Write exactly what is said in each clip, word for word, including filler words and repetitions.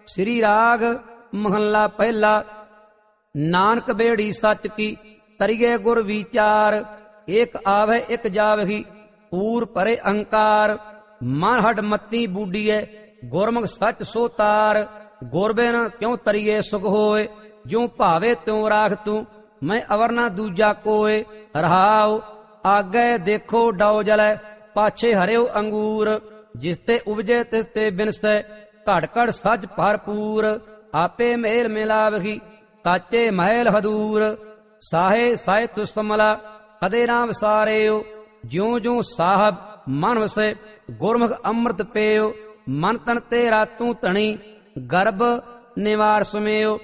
ਸ੍ਰੀ ਰਾਗ ਮਹੱਲਾ ਪਹਿਲਾ। ਨਾਨਕ ਬੇੜੀ ਸੱਚ ਕੀ ਤਰੀਏ ਗੁਰ ਵਿਚਾਰ, ਏਕ ਆਵੇ ਇਕ ਜਾਵਹੀ ਪੂਰ ਭਰੇ ਅਹੰਕਾਰ। ਮਨ ਹੱਡ ਮਤੀ ਬੂਡੀਏ ਗੁਰਮੁਖ ਸੱਚ ਸੋ ਤਾਰ, ਗੁਰ ਬਿਨ ਕਿਉ ਤਰੀਏ ਸੁਖ ਹੋਏ ਜਿਉ ਭਾਵੇ ਤਿਉ ਰਾਖ ਤੂੰ। ਮੈਂ ਅਵਰ ਨਾ ਦੂਜਾ ਕੋਏ ਰਹਾਉ, ਆਗੇ ਦੇਖੋ ਡਾਉ ਜਲੈ ਪਾਛੇ ਹਰਿਓ ਅੰਗੂਰ। ਜਿਸ ਤੇ ਉਪਜੇ ਤਿਸ ਤੇ ਬਿਨਸੈ ਘੜ ਘੜ ਸੱਚ ਭਰਪੂਰ। ਆਪੇ ਮੇਲ ਮਿਲਾਵਹੀ ਕਾਚੇ ਮਹਿਲ ਹਦੂਰ। ਸਾਹੇ ਸਾਇ ਤੁਸਮਲਾ ਕਦੇ ਨਾ ਵਿਸਾਰਿਓ, ਜਿਉ ਜਿਉ ਸਾਹਿਬ ਮਨ ਵਸੈ ਗੁਰਮੁਖ ਅੰਮ੍ਰਿਤ ਪੇਓ। ਮਨ ਤਨ ਤੇਰਾ ਤੂੰ ਧਣੀ ਗਰਭ ਨਿਵਾਰ ਸੁਮੇਓ।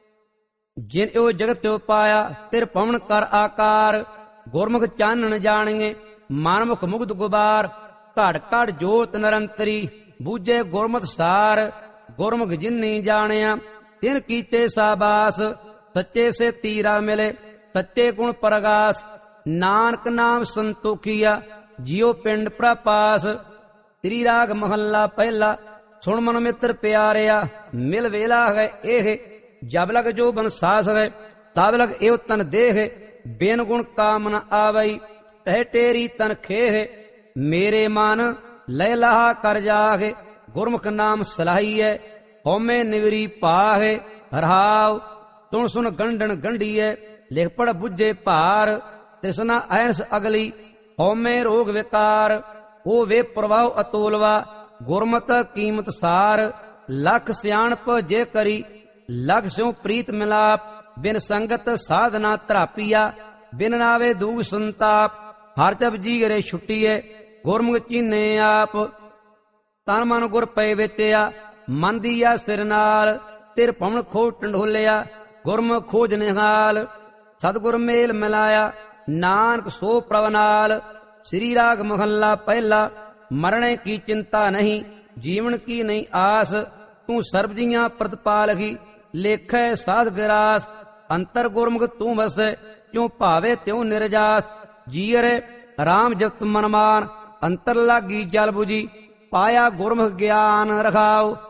ਜਿਨ ਓ ਜਗਤ ਤਿਉ ਪਾਇਆ ਤਿਰ ਪਵਨ ਕਰ ਆਕਾਰ। ਗੁਰਮੁਖ ਚਾਨਣ ਜਾਣੀਏ ਮਨਮੁਖ ਮੁਗਧ ਗੁਬਾਰ। ਘੜ ਘੜ ਜੋਤ ਨਿਰੰਤਰੀ ਬੂਝੇ ਗੁਰਮਤਿ ਸਾਰ। ਗੁਰਮੁਖ ਜਿਨੀ ਜਾਣਿਆ ਤਿਨ ਕੀਤੇ ਸਾਬਾਸ। ਸੱਚੇ ਸੇ ਤੀਰਾ ਮਿਲੇ ਸੱਚੇ ਗੁਣ ਪ੍ਰਗਾਸ। ਨਾਨਕ ਨਾਮ ਸੰਤੋਖੀਆ ਜਿਉ ਪਿੰਡ ਪ੍ਰਪਾਸ। ਸ੍ਰੀ ਰਾਗ ਮਹੱਲਾ ਪਹਿਲਾ। ਸੁਣ ਮਨ ਮਿੱਤਰ ਪਿਆਰਿਆ ਮਿਲ ਵੇਲਾ ਹੈ ਇਹ, ਜਬ ਲਗ ਜੋ ਬਨ ਸਾਸ ਹੈ ਤਬ ਲਗ ਇਹੋ ਤਨ ਦੇਹ। ਬਿਨ ਗੁਣ ਕਾਮ ਨ ਆਵਈ ਤਹਿ ਟੇਰੀ ਤਨ ਖੇਹ। ਮੇਰੇ ਮਨ ਲੈ ਲਾਹਾ ਕਰ ਜਾਗੇ ਗੁਰਮੁਖ ਨਾਮ ਸਲਾਹੀਐ। ਹਉਮੈ ਨਿਵਰੀ ਪਾਹੇ ਰਹਾਉ, ਤੁਣ ਸੁਣ ਗੰਢਣ ਗੰਢੀਐ ਲਿਖ ਪੜ ਬੁੱਝੇ ਭਾਰ। ਤ੍ਰਿਸ਼ਨਾ ਅਹਰਸ ਅਗਲੀ ਹਉਮੈ ਰੋਗ ਵਿਕਾਰ। ਉਹ ਵੇ ਪ੍ਰਵਾਹ ਅਤੋਲਵਾ ਗੁਰਮਤ ਕੀਮਤ ਸਾਰ। ਲਖ ਸਿਆਣਪ ਜੇ ਕਰੀ ਲਖ ਸਿਉ ਪ੍ਰੀਤ ਮਿਲਾਪ। ਬਿਨ ਸੰਗਤ ਸਾਧਨਾ ਧਰਾਪੀਆ ਬਿਨ ਨਾਵੇ ਦੂਗ ਸੰਤਾਪ। ਹਰ ਜਬ ਜੀ ਗਰੇ ਛੁੱਟੀਏ ਗੁਰਮੁਖ ਚੀਨੇ ਆਪ। ਤਨ ਮਨ ਗੁਰ ਪਏ ਵਿਚਿਆ ਮਨ ਦੀਆ ਸਿਰ ਨਾਲ। ਤਿਰ ਪਵਨ ਖੋ ਟੰਡੋਲਿਆ ਗੁਰਮੁਖ ਖੋਜ ਨਿਹਾਲ। ਸਤਿਗੁਰ ਮੇਲ ਮਿਲਾਇਆ ਨਾਨਕ ਸੋ ਪ੍ਰਭ ਨਾਲ। ਸ੍ਰੀ ਰਾਗ ਮਹੱਲਾ ਪਹਿਲਾ। ਮਰਣੇ ਕੀ ਚਿੰਤਾ ਨਹੀਂ ਜੀਵਨ ਕੀ ਨਹੀਂ ਆਸ। ਤੂੰ ਸਰਬ ਜੀਆਂ ਪ੍ਰਤਪਾਲਕੀ ਲੇਖੈ ਸਾਧ ਗਰਾਸ। ਅੰਤਰ ਗੁਰਮੁਖ ਤੂੰ ਵਸੈ ਕਿਉ ਭਾਵੇ ਤਿਉ ਨਿਰਜਾਸ। ਜੀਅਰੇ ਰਾਮ ਜਪਤ ਮਨ ਮਾਨ ਅੰਤਰ ਲਾਗੀ ਜਲ ਬੁਝੀ। ਪਾਇਆ ਗੁਰਮੁਖ ਗਿਆਨ ਰਖਾਉ।